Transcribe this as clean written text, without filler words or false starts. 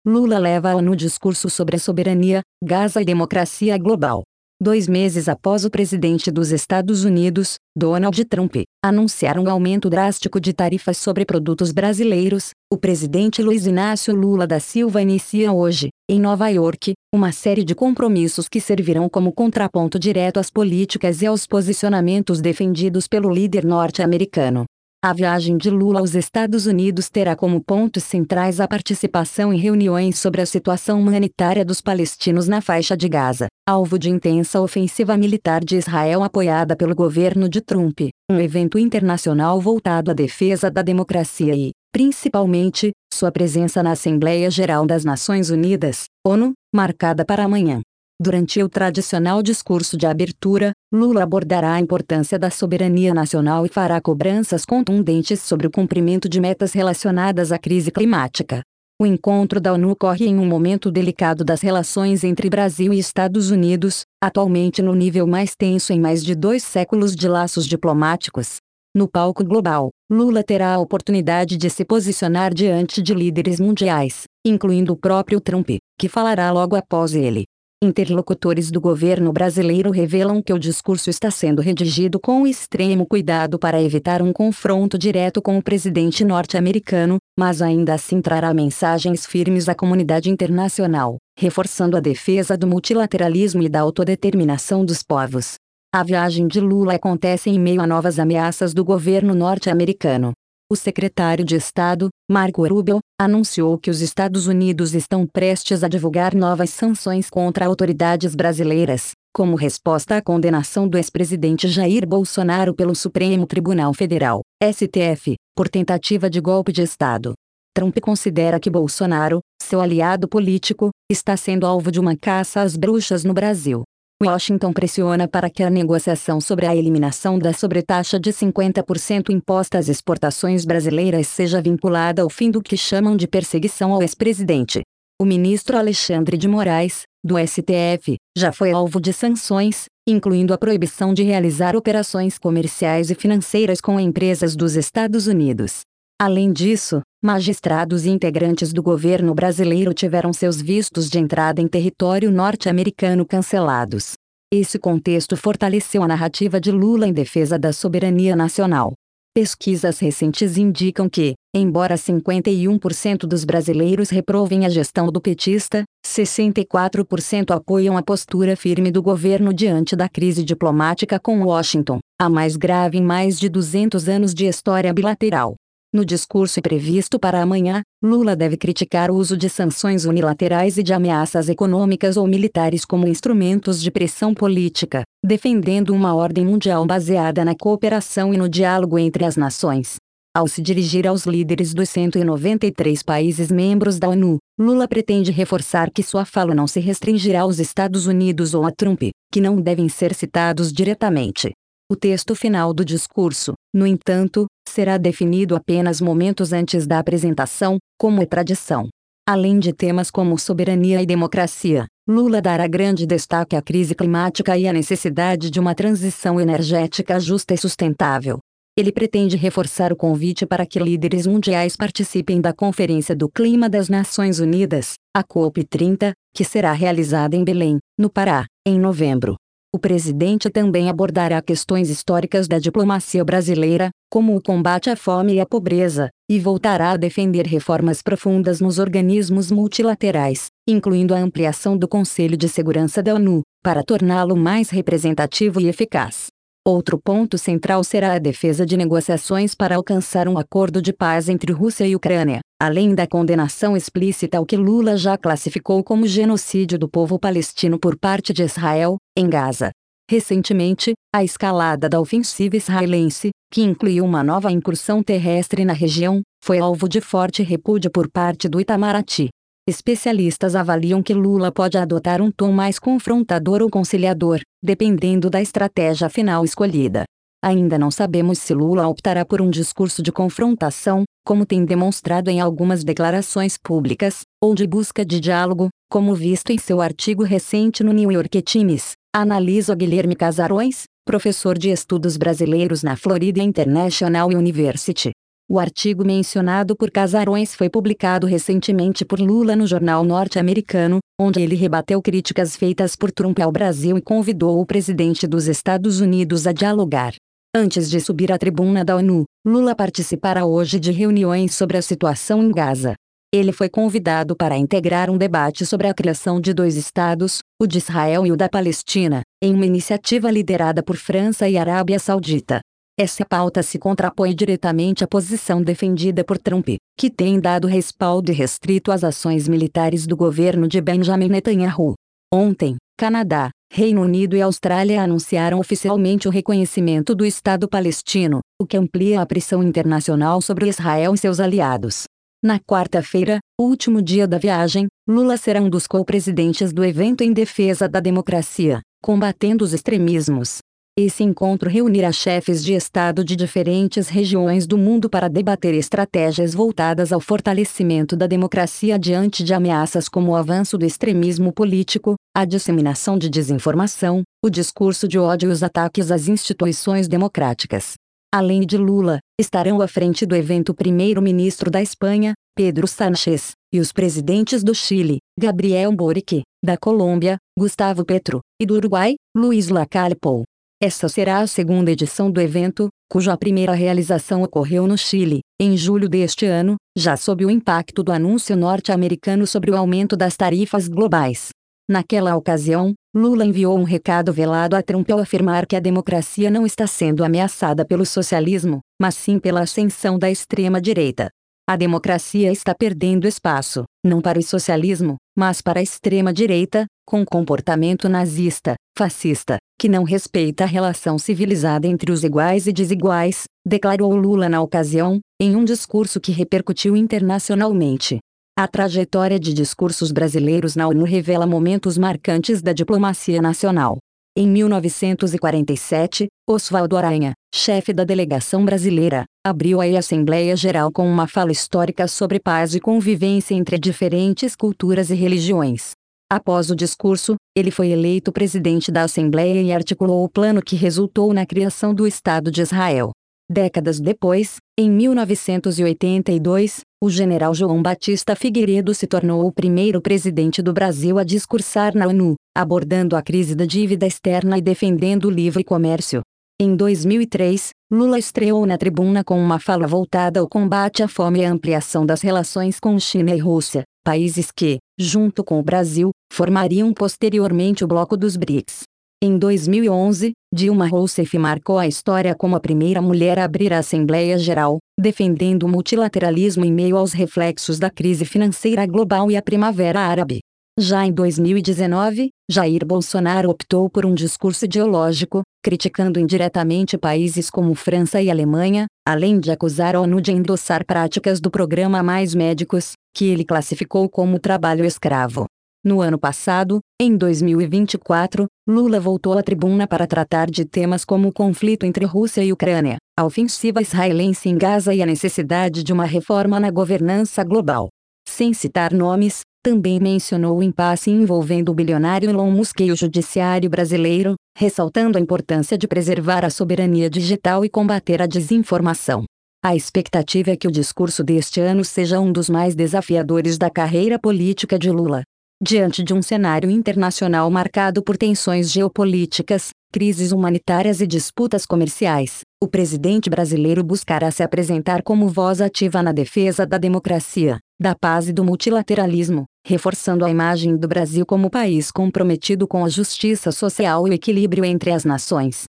Lula leva a ONU discurso sobre a soberania, Gaza e democracia global. 2 meses após o presidente dos Estados Unidos, Donald Trump, anunciar um aumento drástico de tarifas sobre produtos brasileiros, o presidente Luiz Inácio Lula da Silva inicia hoje, em Nova York, uma série de compromissos que servirão como contraponto direto às políticas e aos posicionamentos defendidos pelo líder norte-americano. A viagem de Lula aos Estados Unidos terá como pontos centrais a participação em reuniões sobre a situação humanitária dos palestinos na faixa de Gaza, alvo de intensa ofensiva militar de Israel apoiada pelo governo de Trump, um evento internacional voltado à defesa da democracia e, principalmente, sua presença na Assembleia Geral das Nações Unidas, ONU, marcada para amanhã. Durante o tradicional discurso de abertura, Lula abordará a importância da soberania nacional e fará cobranças contundentes sobre o cumprimento de metas relacionadas à crise climática. O encontro da ONU ocorre em um momento delicado das relações entre Brasil e Estados Unidos, atualmente no nível mais tenso em mais de 2 séculos de laços diplomáticos. No palco global, Lula terá a oportunidade de se posicionar diante de líderes mundiais, incluindo o próprio Trump, que falará logo após ele. Interlocutores do governo brasileiro revelam que o discurso está sendo redigido com extremo cuidado para evitar um confronto direto com o presidente norte-americano, mas ainda assim trará mensagens firmes à comunidade internacional, reforçando a defesa do multilateralismo e da autodeterminação dos povos. A viagem de Lula acontece em meio a novas ameaças do governo norte-americano. O secretário de Estado, Marco Rubio, anunciou que os Estados Unidos estão prestes a divulgar novas sanções contra autoridades brasileiras, como resposta à condenação do ex-presidente Jair Bolsonaro pelo Supremo Tribunal Federal, STF, por tentativa de golpe de Estado. Trump considera que Bolsonaro, seu aliado político, está sendo alvo de uma caça às bruxas no Brasil. Washington pressiona para que a negociação sobre a eliminação da sobretaxa de 50% imposta às exportações brasileiras seja vinculada ao fim do que chamam de perseguição ao ex-presidente. O ministro Alexandre de Moraes, do STF, já foi alvo de sanções, incluindo a proibição de realizar operações comerciais e financeiras com empresas dos Estados Unidos. Além disso, magistrados e integrantes do governo brasileiro tiveram seus vistos de entrada em território norte-americano cancelados. Esse contexto fortaleceu a narrativa de Lula em defesa da soberania nacional. Pesquisas recentes indicam que, embora 51% dos brasileiros reprovem a gestão do petista, 64% apoiam a postura firme do governo diante da crise diplomática com Washington, a mais grave em mais de 200 anos de história bilateral. No discurso previsto para amanhã, Lula deve criticar o uso de sanções unilaterais e de ameaças econômicas ou militares como instrumentos de pressão política, defendendo uma ordem mundial baseada na cooperação e no diálogo entre as nações. Ao se dirigir aos líderes dos 193 países membros da ONU, Lula pretende reforçar que sua fala não se restringirá aos Estados Unidos ou a Trump, que não devem ser citados diretamente. O texto final do discurso, no entanto, será definido apenas momentos antes da apresentação, como é tradição. Além de temas como soberania e democracia, Lula dará grande destaque à crise climática e à necessidade de uma transição energética justa e sustentável. Ele pretende reforçar o convite para que líderes mundiais participem da Conferência do Clima das Nações Unidas, a COP30, que será realizada em Belém, no Pará, em novembro. O presidente também abordará questões históricas da diplomacia brasileira, como o combate à fome e à pobreza, e voltará a defender reformas profundas nos organismos multilaterais, incluindo a ampliação do Conselho de Segurança da ONU, para torná-lo mais representativo e eficaz. Outro ponto central será a defesa de negociações para alcançar um acordo de paz entre Rússia e Ucrânia, além da condenação explícita ao que Lula já classificou como genocídio do povo palestino por parte de Israel, em Gaza. Recentemente, a escalada da ofensiva israelense, que incluiu uma nova incursão terrestre na região, foi alvo de forte repúdio por parte do Itamaraty. Especialistas avaliam que Lula pode adotar um tom mais confrontador ou conciliador, dependendo da estratégia final escolhida. Ainda não sabemos se Lula optará por um discurso de confrontação, como tem demonstrado em algumas declarações públicas, ou de busca de diálogo, como visto em seu artigo recente no New York Times, analisa Guilherme Casarões, professor de estudos brasileiros na Florida International University. O artigo mencionado por Casarões foi publicado recentemente por Lula no jornal norte-americano, onde ele rebateu críticas feitas por Trump ao Brasil e convidou o presidente dos Estados Unidos a dialogar. Antes de subir à tribuna da ONU, Lula participará hoje de reuniões sobre a situação em Gaza. Ele foi convidado para integrar um debate sobre a criação de dois estados, o de Israel e o da Palestina, em uma iniciativa liderada por França e Arábia Saudita. Essa pauta se contrapõe diretamente à posição defendida por Trump, que tem dado respaldo irrestrito às ações militares do governo de Benjamin Netanyahu. Ontem, Canadá, Reino Unido e Austrália anunciaram oficialmente o reconhecimento do Estado palestino, o que amplia a pressão internacional sobre Israel e seus aliados. Na quarta-feira, último dia da viagem, Lula será um dos co-presidentes do evento em defesa da democracia, combatendo os extremismos. Esse encontro reunirá chefes de Estado de diferentes regiões do mundo para debater estratégias voltadas ao fortalecimento da democracia diante de ameaças como o avanço do extremismo político, a disseminação de desinformação, o discurso de ódio e os ataques às instituições democráticas. Além de Lula, estarão à frente do evento o primeiro-ministro da Espanha, Pedro Sánchez, e os presidentes do Chile, Gabriel Boric, da Colômbia, Gustavo Petro, e do Uruguai, Luiz Lacalle Pou. Essa será a segunda edição do evento, cuja primeira realização ocorreu no Chile, em julho deste ano, já sob o impacto do anúncio norte-americano sobre o aumento das tarifas globais. Naquela ocasião, Lula enviou um recado velado a Trump ao afirmar que a democracia não está sendo ameaçada pelo socialismo, mas sim pela ascensão da extrema-direita. A democracia está perdendo espaço, não para o socialismo, mas para a extrema-direita, com comportamento nazista, fascista, que não respeita a relação civilizada entre os iguais e desiguais, declarou Lula na ocasião, em um discurso que repercutiu internacionalmente. A trajetória de discursos brasileiros na ONU revela momentos marcantes da diplomacia nacional. Em 1947, Oswaldo Aranha, chefe da delegação brasileira, abriu a Assembleia Geral com uma fala histórica sobre paz e convivência entre diferentes culturas e religiões. Após o discurso, ele foi eleito presidente da Assembleia e articulou o plano que resultou na criação do Estado de Israel. Décadas depois, em 1982, o general João Batista Figueiredo se tornou o primeiro presidente do Brasil a discursar na ONU, abordando a crise da dívida externa e defendendo o livre comércio. Em 2003, Lula estreou na tribuna com uma fala voltada ao combate à fome e à ampliação das relações com China e Rússia, países que, junto com o Brasil, formariam posteriormente o bloco dos BRICS. Em 2011, Dilma Rousseff marcou a história como a primeira mulher a abrir a Assembleia Geral, defendendo o multilateralismo em meio aos reflexos da crise financeira global e a Primavera Árabe. Já em 2019, Jair Bolsonaro optou por um discurso ideológico, criticando indiretamente países como França e Alemanha, além de acusar a ONU de endossar práticas do programa Mais Médicos, que ele classificou como trabalho escravo. No ano passado, em 2024, Lula voltou à tribuna para tratar de temas como o conflito entre Rússia e Ucrânia, a ofensiva israelense em Gaza e a necessidade de uma reforma na governança global. Sem citar nomes, também mencionou o impasse envolvendo o bilionário Elon Musk e o judiciário brasileiro, ressaltando a importância de preservar a soberania digital e combater a desinformação. A expectativa é que o discurso deste ano seja um dos mais desafiadores da carreira política de Lula. Diante de um cenário internacional marcado por tensões geopolíticas, crises humanitárias e disputas comerciais, o presidente brasileiro buscará se apresentar como voz ativa na defesa da democracia, da paz e do multilateralismo, reforçando a imagem do Brasil como país comprometido com a justiça social e o equilíbrio entre as nações.